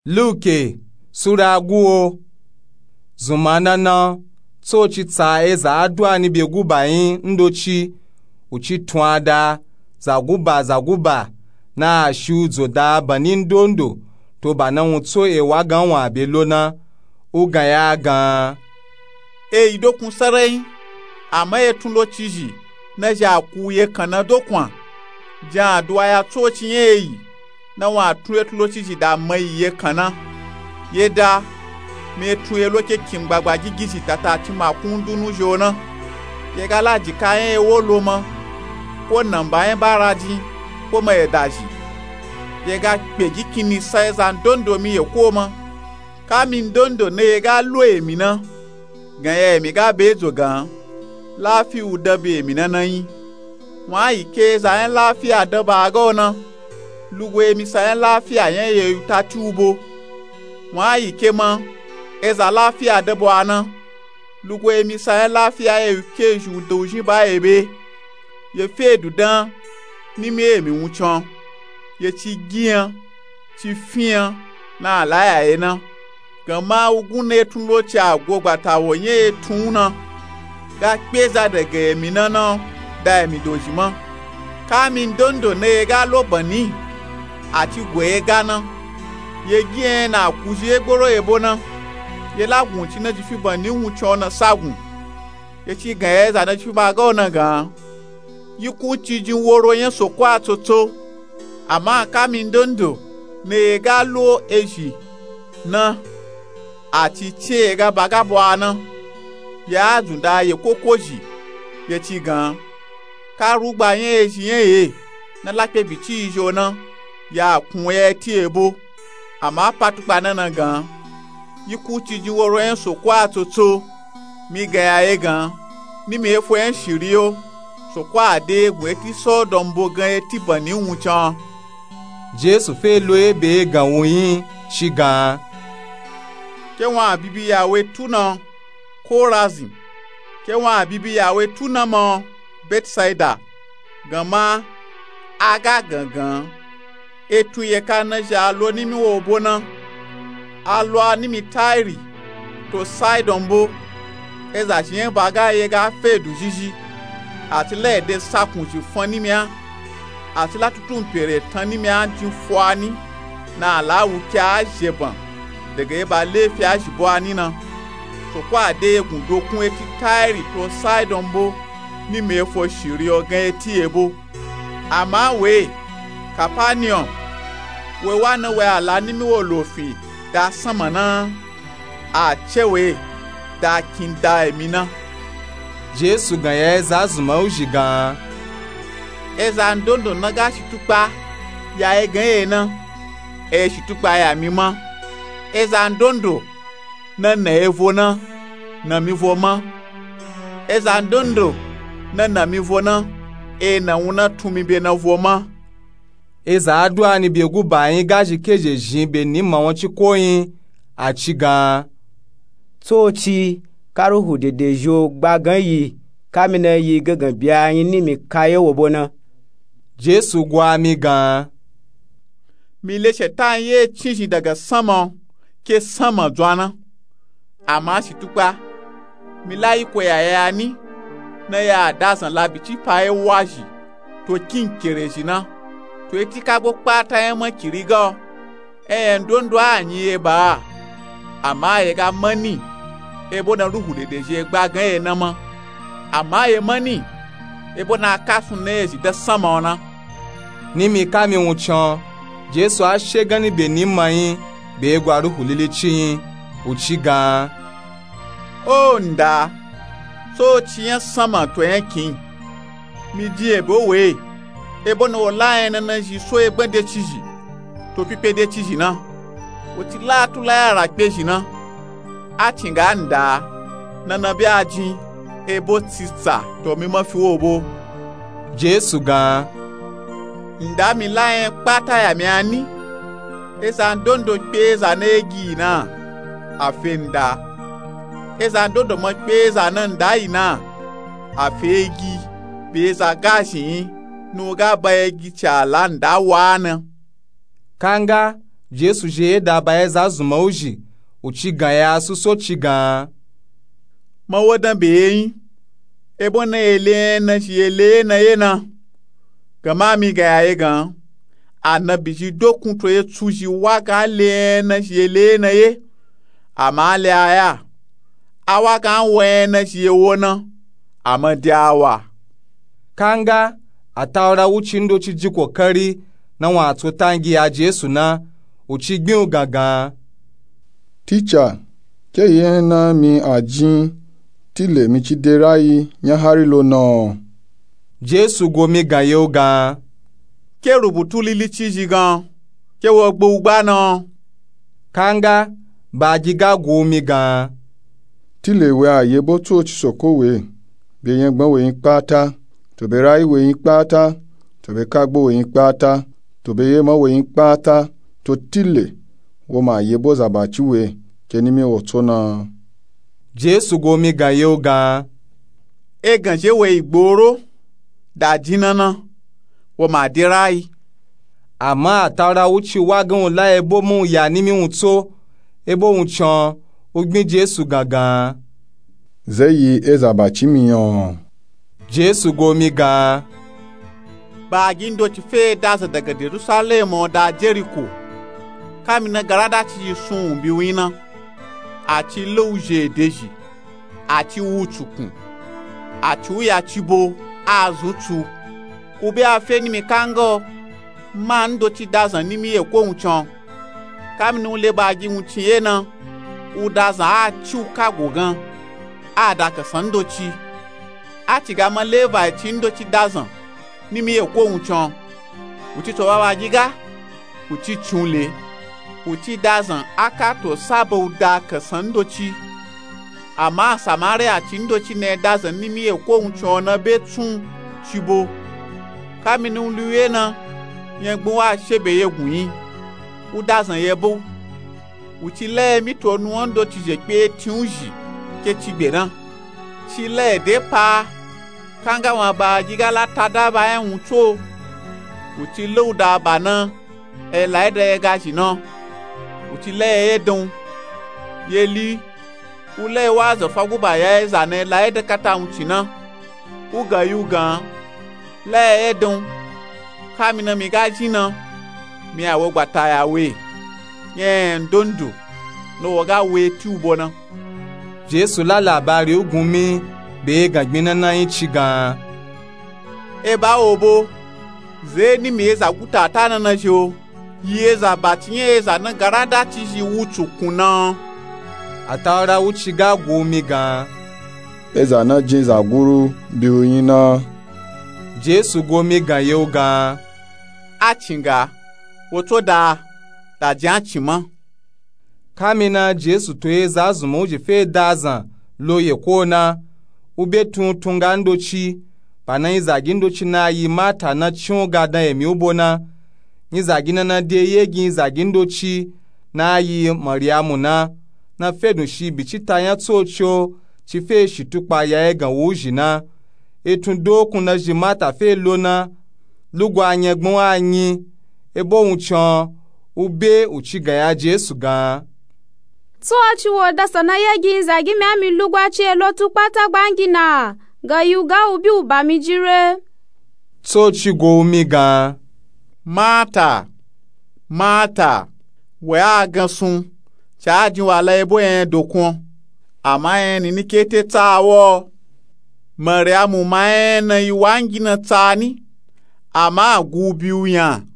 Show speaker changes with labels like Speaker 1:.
Speaker 1: Luke Sura guo Zumana na tsochi tsa eza adua ni beguba yin ndochi uchi tuada zaguba na ashu zoda banin dondo to banan utso ewa ganwa belona uga ya gan
Speaker 2: idokun sarai ama etun lo chiji na ja ku ye kana dokwan ja adua ya tsochi yi na wa tun etun lo chiji da mai ye kana yeda me tun ye lo ke kimgbagba gigisi tata ti ma kun dunu jona ye gala jika yen ewo lo mo ko namba yen baraji ko mo edaji ye ga peji kini size dondo mi ye ko mo ka mi dondo ne ye ga lo emi na gan ye mi ga bezo gan lafi udabe emi na nan wa ike za en lafi adaba agona lugwe mi sa en lafi ayen ye utati ubo wa ike mo eza lafi adabo ana lugwe mi sa en lafi aye keju doji ba ebe ye fe dudan ni mi emi wuchon ye ti gian ti fian na alaya ye na gama ugun ne tun lo ti agogba tawo ye tun na ga peza de ge mi na da emi doji mo ka mi dondo ne ga lo bani ati gwe ga na ye gien na kuji egboro ebo na ye lagun ti na ti fi bani wuchon na sagun ye ti gan eza na ti ba ga na gan yiku ti jin woro yen soko atoto ama ka mi dondo ne ga lo eji na ati che ga bagabo ana ya dunda ye kokoji ye ti gan ka rugba yen eji yen e na lape bi ti ijo na ya kun e ti ebo ama patupa na gan yiku ti jin woro yen soko atoto mi ga ya e gan mi me efo en shirio soko ade egun eti so dombo gan eti bani wuchan
Speaker 1: Jesu fe lo ebe gan woyin shigan
Speaker 2: ke wa bibi yawe tuna Korazin ke wa bibi yawe tuna mo Bethsaida gama aga gangan etu ye kana ja lo ni mi obona alo ani mi Tairi to Sidonbo eza yen baga ye ga fedu jiji ati le de sakun ti fon ni mia ati la tutun pere tan ni mia ti fo ani na lawu kya jeban dege ba le fi ajibo ani na so kwa de egun dokun eti Tairi to Sidonbo ni me fo shiri ogan eti ebo ama we Capernaum we wa na we ala ni mi wo lofi da samana a chewe da kinda emina
Speaker 1: Jesu gan ya eza zuma ujigan
Speaker 2: eza ndondo na ga shitupa ya egan e na e shitupa ya mima eza ndondo na evo na mi vo ma eza ndondo na mi vo na e na una tumi be na vo ma
Speaker 1: eza adua ni beguba yin gaji keje jin be ni ma won ti koyin achigan
Speaker 3: tsochi karuhu dede jo gbagan yi kamina yi gagan bia yin ni mi kaye wobona
Speaker 1: Jesu gwa mi gan
Speaker 2: mi le shetan ye chinji daga sama ke sama dwana ama situpa mi lai ko ya ni na ya dazan labi ti pa e waji to kinkereji na to etika gbo pata e mo kirigo e ndondo anyi e ba ama e ga mani ebo na ruhu dede je gbagan e na mo ama e mani ebo na kasun na eji da sama ona
Speaker 1: ni mi ka mi wuchan Jesu a shegan ni be ni mayin be gwa ruhu lele chin uchigan
Speaker 2: o nda so chiyan sama to enkin mi di ebo we ebo no la en na ji so egban de chiji to pipe de chiji na o ti la tu la ara peji na a chinga nda na bi ajin ebo tita to mi ma fi obo
Speaker 1: Jesu gan
Speaker 2: nda mi la en pata ya mi ani esa ndondo peza na egi na afenda esa ndondo mo peza na nda ina afegi peza gashi no ga ba egi chala nda wana
Speaker 1: kanga Jesu je da ba za zuma uji uchi gan ya suso chi gan
Speaker 2: ma wodan be ebo na ele na shi ele na yena gama mi ga yaye gan annabi ji dokun to ye tuji waga le na shi ele na ye amale aya awa kan we na shi wona amadiawa
Speaker 1: kanga ataura uchi ndo chi ji kokari na wato tangi ya Jesu na uchi gbin gangan
Speaker 4: Teacher ke ye na mi ajin tile mi chi derai nyahari lo no
Speaker 1: Jesu go mi gan ye gan
Speaker 2: ke rubutu lili chiji gan ke wo gbugba no
Speaker 1: kanga ba jiga go mi gan
Speaker 4: tile we aye bo to chi sokowe be yen gbon we yin pata to be rai we yin pata to be kagbo we yin pata to be ye mo we yin pata to tile wo ma ye bo zabachi we keni mi oto na
Speaker 1: Jesu go mi gan ye gan
Speaker 2: e gan je we igboro da jinana wo ma dirai
Speaker 1: ama ataura uchi wagan la ebo mu ya ni mi unto ebo unchan ogbin Jesu gangan
Speaker 4: zeyi ezabachi mi yon
Speaker 1: Jesu go mi gan
Speaker 2: ba gindo ti fe daza daga Jerusalem da Jericho kamina garada ti sun bi wina ati louje deji ati wuchukun ati uya chibo azutu ube afe ni mikango man do ti daza ni mi eko unchon kamina ule ba gi unchi yena u daza a chuka gogan a da ka sando chi ati ga ma leva ti ndo ti daza ni mi eko unchon uti to wa giga uti chunle uti dazan aka to sabo da ka sandoci amma Samaria tindoci ne dazan nimi e ko uncho na betun chibo kaminu luwe na yegbo wa sebe yegun yin u dazan yebo uti le mi to nu ondo ti je pe tiunji ke ti gberan ti le de pa kanga wa ba jigala tada ba en uncho uti lo da bana e laide ga jino uti le edun yeli ule wazo faguba ya zane la ede kata unchina uga yuga le edun kamina migajina mi awo gbata ya we ye ndondu no woga we ti ubona
Speaker 1: Jesu la labari ogun mi be gagbina na yin chigan
Speaker 2: e ba obo ze ni mi eza kuta tana na jo yeza batinye eza na garada tiji wuchu kuna
Speaker 1: ataura uchi ga go mi gan
Speaker 4: eza na jinza guru bi oyin na
Speaker 1: Jesu go mi gan ye gan
Speaker 2: achinga woto da janchima
Speaker 1: kamina Jesu to eza azumo je fe dazan loye kona ube tunga ndochi pana izagi ndochi na yi mata na chunga da emi ubona nizagina na de yegi zagindochi na yi Mariamu na fedun shi bichita ya tsocho chi fe shi tukpa ya egan wuji na etun dokun na jimata fe lona lugwa anyegbon anyi ebo unchon ube uchiga ya Jesu gan
Speaker 5: tsochi wo dasana yegi zagi mi ami lugwa chi elotu pata gbangina ga yuga ubi ubami jire
Speaker 1: tsochi go mi gan
Speaker 2: Mata, we agasun, chaji wala ebo en dokun, ama en ni kete tawo, Mariamu ma en iwangi na tani, ama gubi uyan,